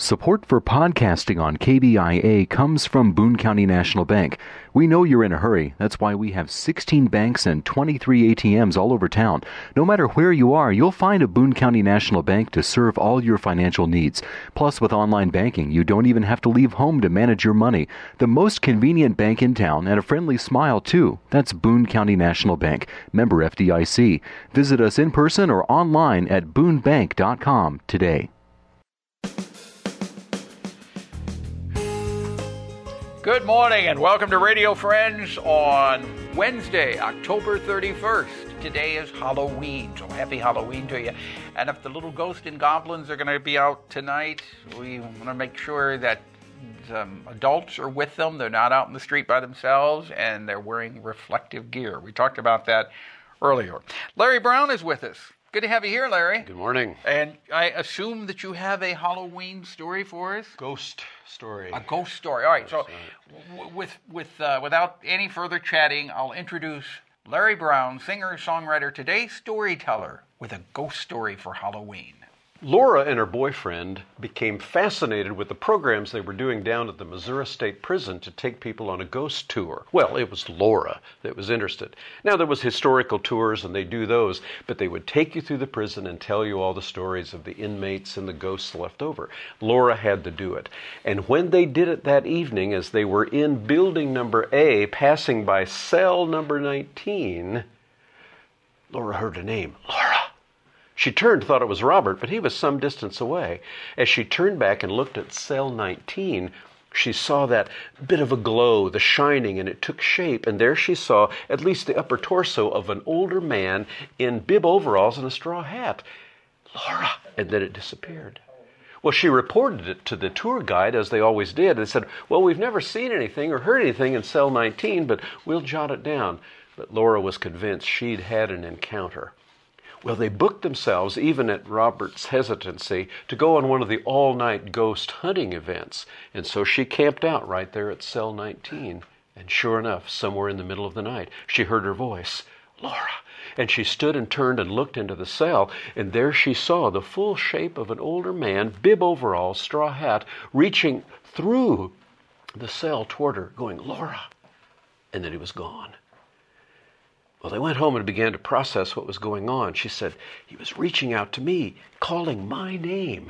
Support for podcasting on KBIA comes from Boone County National Bank. We know you're in a hurry. That's why we have 16 banks and 23 ATMs all over town. No matter where you are, you'll find a Boone County National Bank to serve all your financial needs. Plus, with online banking, you don't even have to leave home to manage your money. The most convenient bank in town and a friendly smile, too. That's Boone County National Bank, member FDIC. Visit us in person or online at boonebank.com today. Good morning and welcome to Radio Friends on Wednesday, October 31st. Today is Halloween, so happy Halloween to you. And if the little ghosts and goblins are going to be out tonight, we want to make sure that adults are with them. They're not out in the street by themselves, and they're wearing reflective gear. We talked about that earlier. Larry Brown is with us. Good to have you here, Larry. Good morning. And I assume that you have a Halloween story for us? Ghost story. A ghost story. All right. So, without any further chatting, I'll introduce Larry Brown, singer, songwriter, today's storyteller, with a ghost story for Halloween. Laura and her boyfriend became fascinated with the programs they were doing down at the Missouri State Prison to take people on a ghost tour. Well, it was Laura that was interested. Now, there was historical tours, and they do those, but they would take you through the prison and tell you all the stories of the inmates and the ghosts left over. Laura had to do it. And when they did it that evening, as they were in building number A, passing by cell number 19, Laura heard a name. Laura! She turned, thought it was Robert, but he was some distance away. As she turned back and looked at cell 19, she saw that bit of a glow, the shining, and it took shape. And there she saw at least the upper torso of an older man in bib overalls and a straw hat. Laura! And then it disappeared. Well, she reported it to the tour guide, as they always did. They said, well, we've never seen anything or heard anything in cell 19, but we'll jot it down. But Laura was convinced she'd had an encounter. Well, they booked themselves, even at Robert's hesitancy, to go on one of the all-night ghost hunting events. And so she camped out right there at cell 19. And sure enough, somewhere in the middle of the night, she heard her voice, Laura. And she stood and turned and looked into the cell, and there she saw the full shape of an older man, bib overalls, straw hat, reaching through the cell toward her, going, Laura. And then he was gone. Well, they went home and began to process what was going on. She said, he was reaching out to me, calling my name.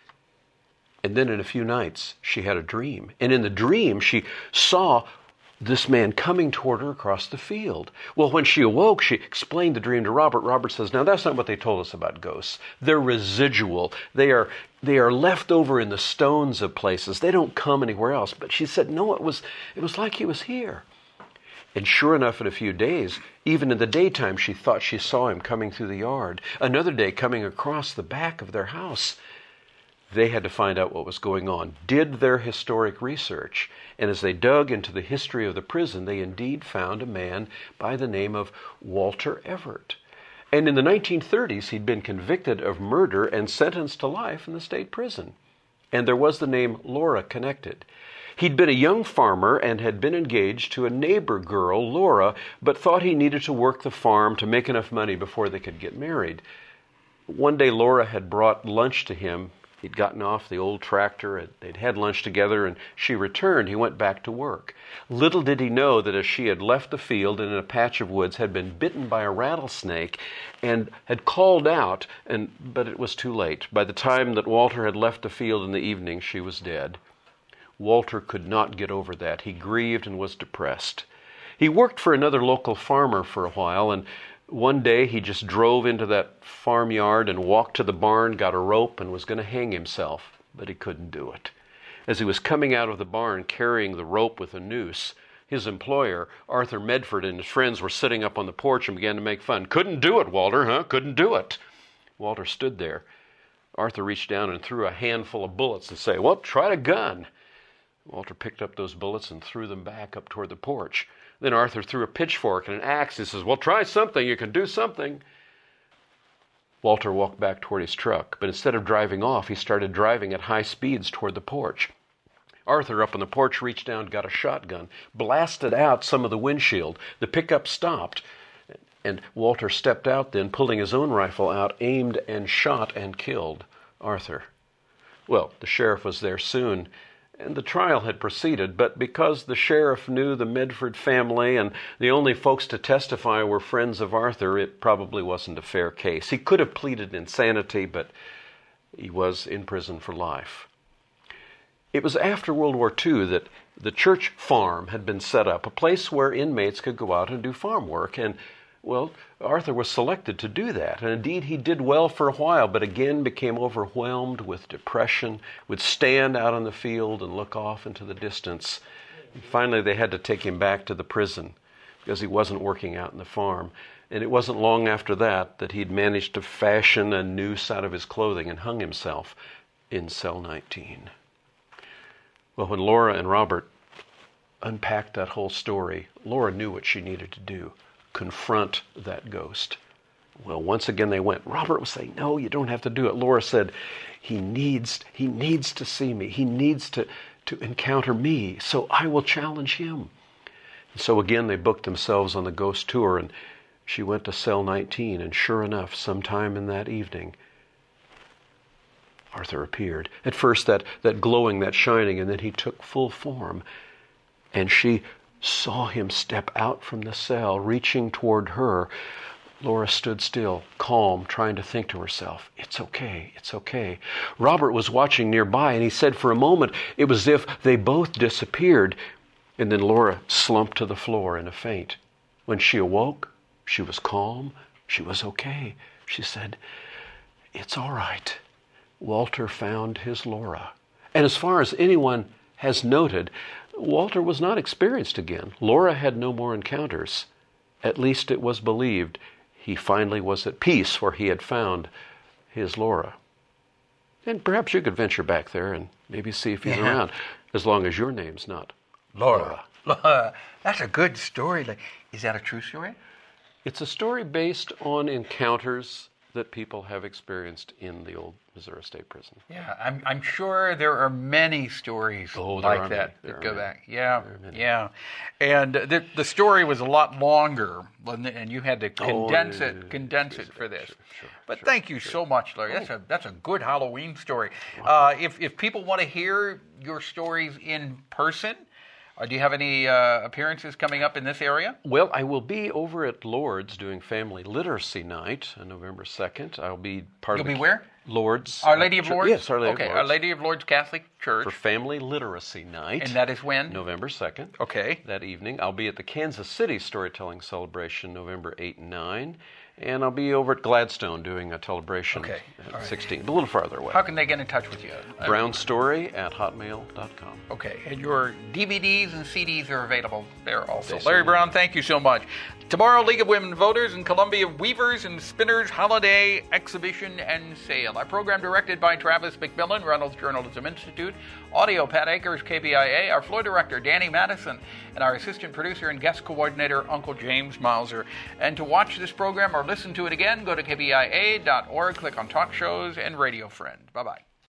And then in a few nights, she had a dream. And in the dream, she saw this man coming toward her across the field. Well, when she awoke, she explained the dream to Robert. Robert says, now that's not what they told us about ghosts. They're residual. They are left over in the stones of places. They don't come anywhere else. But she said, no, it was like he was here. And sure enough, in a few days, even in the daytime, she thought she saw him coming through the yard. Another day, coming across the back of their house. They had to find out what was going on, did their historic research. And as they dug into the history of the prison, they indeed found a man by the name of Walter Everett. And in the 1930s, he'd been convicted of murder and sentenced to life in the state prison. And there was the name Laura connected. He'd been a young farmer and had been engaged to a neighbor girl, Laura, but thought he needed to work the farm to make enough money before they could get married. One day Laura had brought lunch to him. He'd gotten off the old tractor, they'd had lunch together, and she returned. He went back to work. Little did he know that as she had left the field and in a patch of woods, had been bitten by a rattlesnake and had called out, but it was too late. By the time that Walter had left the field in the evening, she was dead. Walter could not get over that. He grieved and was depressed. He worked for another local farmer for a while, and one day he just drove into that farmyard and walked to the barn, got a rope, and was going to hang himself, but he couldn't do it. As he was coming out of the barn carrying the rope with a noose, his employer, Arthur Medford, and his friends were sitting up on the porch and began to make fun. Couldn't do it, Walter, huh? Couldn't do it. Walter stood there. Arthur reached down and threw a handful of bullets and said, well, try a gun. Walter picked up those bullets and threw them back up toward the porch. Then Arthur threw a pitchfork and an axe. He says, well, try something. You can do something. Walter walked back toward his truck, but instead of driving off, he started driving at high speeds toward the porch. Arthur up on the porch reached down, got a shotgun, blasted out some of the windshield. The pickup stopped, and Walter stepped out then, pulling his own rifle out, aimed and shot and killed Arthur. Well, the sheriff was there soon, and the trial had proceeded, but because the sheriff knew the Medford family and the only folks to testify were friends of Arthur, it probably wasn't a fair case. He could have pleaded insanity, but he was in prison for life. It was after World War II that the church farm had been set up, a place where inmates could go out and do farm work, and well, Arthur was selected to do that, and indeed he did well for a while, but again became overwhelmed with depression, would stand out on the field and look off into the distance. And finally, they had to take him back to the prison because he wasn't working out in the farm. And it wasn't long after that that he'd managed to fashion a noose out of his clothing and hung himself in cell 19. Well, when Laura and Robert unpacked that whole story, Laura knew what she needed to do. Confront that ghost. Well, once again they went. Robert was saying, no, you don't have to do it. Laura said, he needs to see me. He needs to encounter me, so I will challenge him. And so again they booked themselves on the ghost tour, and she went to cell 19, and sure enough, sometime in that evening, Arthur appeared. At first that glowing, that shining, and then he took full form, and she saw him step out from the cell, reaching toward her. Laura stood still, calm, trying to think to herself, it's okay, it's okay. Robert was watching nearby, and he said for a moment, it was as if they both disappeared. And then Laura slumped to the floor in a faint. When she awoke, she was calm, she was okay. She said, it's all right. Walter found his Laura. And as far as anyone has noted, Walter was not experienced again. Laura had no more encounters. At least it was believed he finally was at peace, for he had found his Laura. And perhaps you could venture back there and maybe see if he's around, as long as your name's not Laura. Laura. That's a good story. Is that a true story? It's a story based on encounters that people have experienced in the old Missouri State Prison. Yeah, I'm sure there are many stories like that go back. Yeah, yeah. And the story was a lot longer, and you had to condense it for this. But thank you so much, Larry. That's a good Halloween story. If people want to hear your stories in person, do you have any appearances coming up in this area? Well, I will be over at Lourdes doing Family Literacy Night on November 2nd. I'll be part of You'll be where? Lourdes. Our Lady of Lourdes? Yes, Our Lady of Lourdes. Okay, Our Lady of Lourdes Catholic Church. For Family Literacy Night. And that is when? November 2nd. Okay. That evening. I'll be at the Kansas City Storytelling Celebration November 8 and 9. And I'll be over at Gladstone doing a celebration at 16, a little farther away. How can they get in touch with you? brownstory@hotmail.com. Okay, and your DVDs and CDs are available there also. Yes, Larry Brown, thank you so much. Tomorrow, League of Women Voters and Columbia Weavers and Spinners Holiday Exhibition and Sale. Our program directed by Travis McMillan, Reynolds Journalism Institute. Audio, Pat Akers, KBIA. Our floor director, Danny Madison. And our assistant producer and guest coordinator, Uncle James Mauser. And to watch this program or listen to it again, go to kbia.org, click on Talk Shows and Radio Friend. Bye-bye.